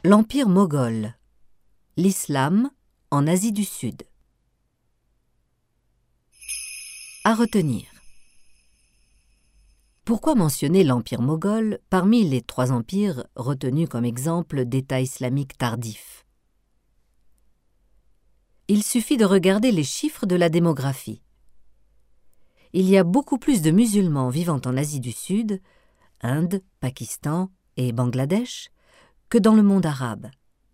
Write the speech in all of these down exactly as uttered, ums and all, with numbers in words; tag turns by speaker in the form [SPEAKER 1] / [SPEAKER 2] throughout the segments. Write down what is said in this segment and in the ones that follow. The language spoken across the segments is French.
[SPEAKER 1] L'Empire moghol, l'islam en Asie du Sud. À retenir. Pourquoi mentionner l'Empire moghol parmi les trois empires retenus comme exemple d'État islamique tardif? Il suffit de regarder les chiffres de la démographie. Il y a beaucoup plus de musulmans vivant en Asie du Sud, Inde, Pakistan et Bangladesh, que dans le monde arabe.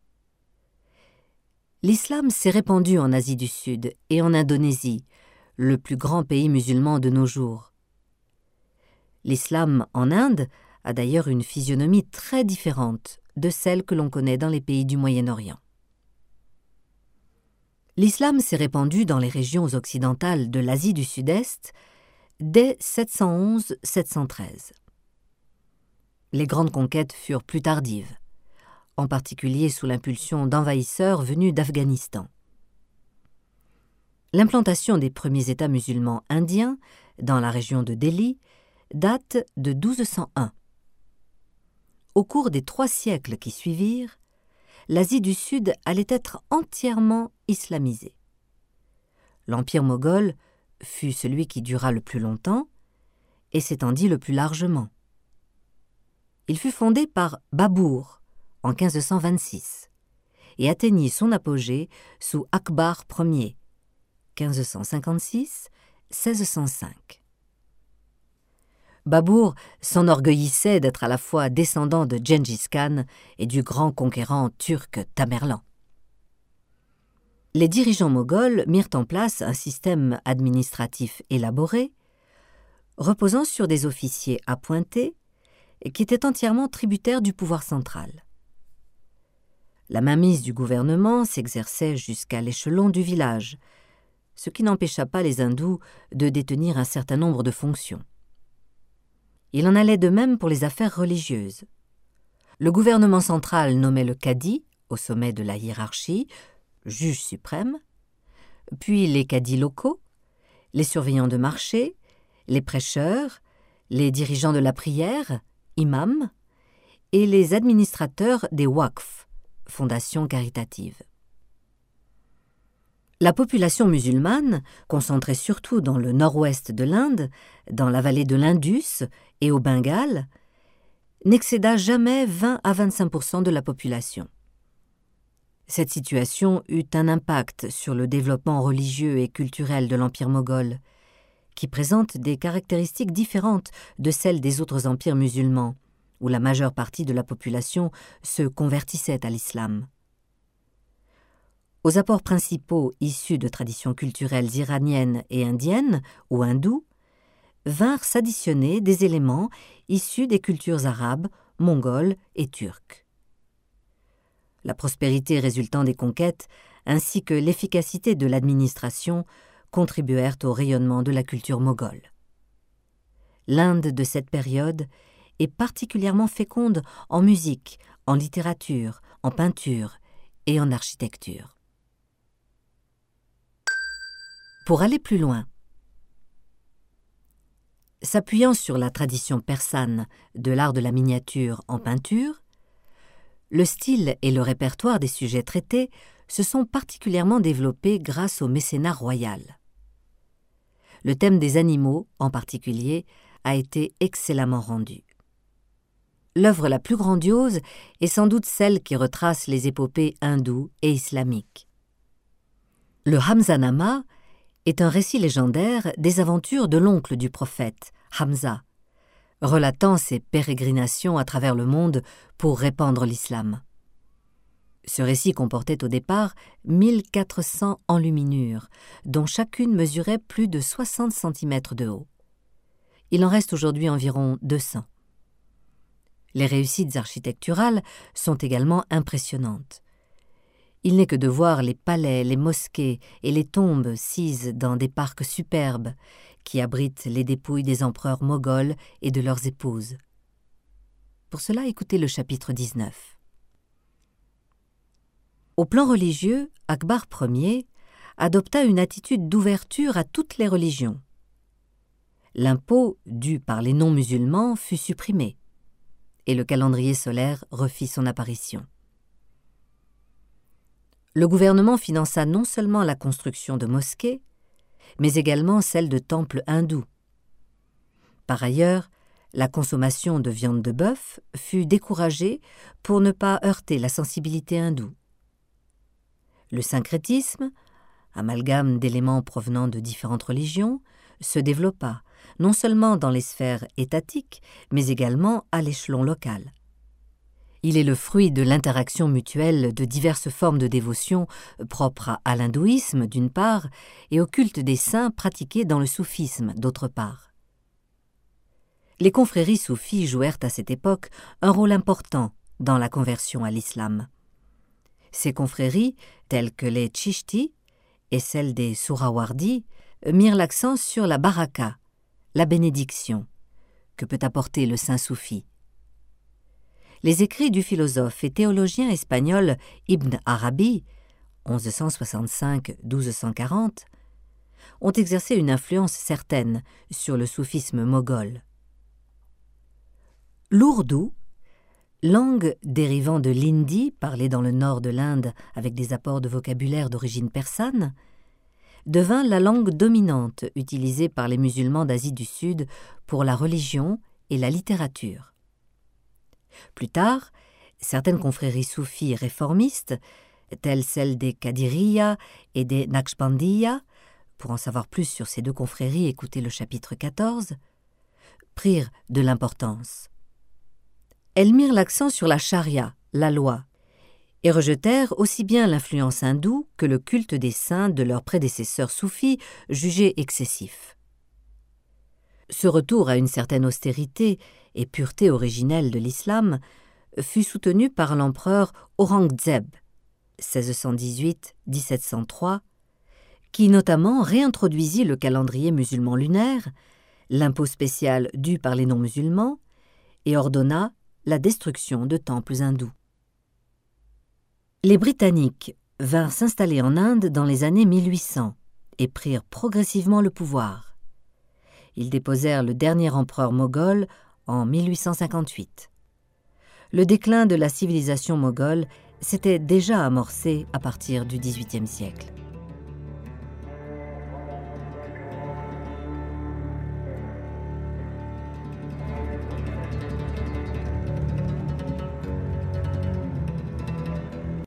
[SPEAKER 1] L'islam s'est répandu en Asie du Sud et en Indonésie, le plus grand pays musulman de nos jours. L'islam en Inde a d'ailleurs une physionomie très différente de celle que l'on connaît dans les pays du Moyen-Orient. L'islam s'est répandu dans les régions occidentales de l'Asie du Sud-Est dès sept cent onze à sept cent treize. Les grandes conquêtes furent plus tardives, en particulier sous l'impulsion d'envahisseurs venus d'Afghanistan. L'implantation des premiers États musulmans indiens dans la région de Delhi date de douze cent un. Au cours des trois siècles qui suivirent, l'Asie du Sud allait être entièrement islamisée. L'Empire moghol fut celui qui dura le plus longtemps et s'étendit le plus largement. Il fut fondé par Babur en quinze cent vingt-six et atteignit son apogée sous Akbar Ier, quinze cent cinquante-six à seize cent cinq. Babur s'enorgueillissait d'être à la fois descendant de Gengis Khan et du grand conquérant turc Tamerlan. Les dirigeants moghols mirent en place un système administratif élaboré, reposant sur des officiers appointés qui étaient entièrement tributaires du pouvoir central. La mainmise du gouvernement s'exerçait jusqu'à l'échelon du village, ce qui n'empêcha pas les hindous de détenir un certain nombre de fonctions. Il en allait de même pour les affaires religieuses. Le gouvernement central nommait le cadi, au sommet de la hiérarchie, juge suprême, puis les cadis locaux, les surveillants de marché, les prêcheurs, les dirigeants de la prière, imams, et les administrateurs des waqf, fondations caritatives. La population musulmane, concentrée surtout dans le nord-ouest de l'Inde, dans la vallée de l'Indus et au Bengale, n'excéda jamais vingt à vingt-cinq pour cent de la population. Cette situation eut un impact sur le développement religieux et culturel de l'Empire moghol, qui présente des caractéristiques différentes de celles des autres empires musulmans, où la majeure partie de la population se convertissait à l'islam. Aux apports principaux issus de traditions culturelles iraniennes et indiennes ou hindoues, vinrent s'additionner des éléments issus des cultures arabes, mongoles et turques. La prospérité résultant des conquêtes, ainsi que l'efficacité de l'administration, contribuèrent au rayonnement de la culture moghole. L'Inde de cette période est particulièrement féconde en musique, en littérature, en peinture et en architecture. Pour aller plus loin, s'appuyant sur la tradition persane de l'art de la miniature en peinture, le style et le répertoire des sujets traités se sont particulièrement développés grâce au mécénat royal. Le thème des animaux, en particulier, a été excellemment rendu. L'œuvre la plus grandiose est sans doute celle qui retrace les épopées hindoues et islamiques. Le Hamzanama est un récit légendaire des aventures de l'oncle du prophète, Hamza, relatant ses pérégrinations à travers le monde pour répandre l'islam. Ce récit comportait au départ mille quatre cents enluminures, dont chacune mesurait plus de soixante centimètres de haut. Il en reste aujourd'hui environ deux cents. Les réussites architecturales sont également impressionnantes. Il n'est que de voir les palais, les mosquées et les tombes sises dans des parcs superbes qui abritent les dépouilles des empereurs moghols et de leurs épouses. Pour cela, écoutez le chapitre dix-neuf. Au plan religieux, Akbar Ier adopta une attitude d'ouverture à toutes les religions. L'impôt dû par les non-musulmans fut supprimé, et le calendrier solaire refit son apparition. Le gouvernement finança non seulement la construction de mosquées, mais également celle de temples hindous. Par ailleurs, la consommation de viande de bœuf fut découragée pour ne pas heurter la sensibilité hindoue. Le syncrétisme, amalgame d'éléments provenant de différentes religions, se développa, non seulement dans les sphères étatiques, mais également à l'échelon local. Il est le fruit de l'interaction mutuelle de diverses formes de dévotion propres à l'hindouisme, d'une part, et au culte des saints pratiqué dans le soufisme, d'autre part. Les confréries soufis jouèrent à cette époque un rôle important dans la conversion à l'islam. Ces confréries, telles que les Chishti et celles des Sourawardi, mirent l'accent sur la baraka, la bénédiction, que peut apporter le saint soufi. Les écrits du philosophe et théologien espagnol Ibn Arabi, onze cent soixante-cinq à douze cent quarante, ont exercé une influence certaine sur le soufisme moghol. L'ourdou, langue dérivant de l'hindi, parlée dans le nord de l'Inde avec des apports de vocabulaire d'origine persane, devint la langue dominante utilisée par les musulmans d'Asie du Sud pour la religion et la littérature. Plus tard, certaines confréries soufis réformistes, telles celles des Qadiriyya et des Naqshbandiyya, pour en savoir plus sur ces deux confréries, écoutez le chapitre quatorze, prirent de l'importance. Elles mirent l'accent sur la charia, la loi, et rejetèrent aussi bien l'influence hindoue que le culte des saints de leurs prédécesseurs soufis jugés excessifs. Ce retour à une certaine austérité et pureté originelle de l'islam fut soutenu par l'empereur Aurangzeb, seize cent dix-huit à dix-sept cent trois, qui notamment réintroduisit le calendrier musulman lunaire, l'impôt spécial dû par les non-musulmans, et ordonna la destruction de temples hindous. Les Britanniques vinrent s'installer en Inde dans les années mille huit cents et prirent progressivement le pouvoir. Ils déposèrent le dernier empereur moghol en mille huit cent cinquante-huit. Le déclin de la civilisation moghole s'était déjà amorcé à partir du dix-huitième siècle.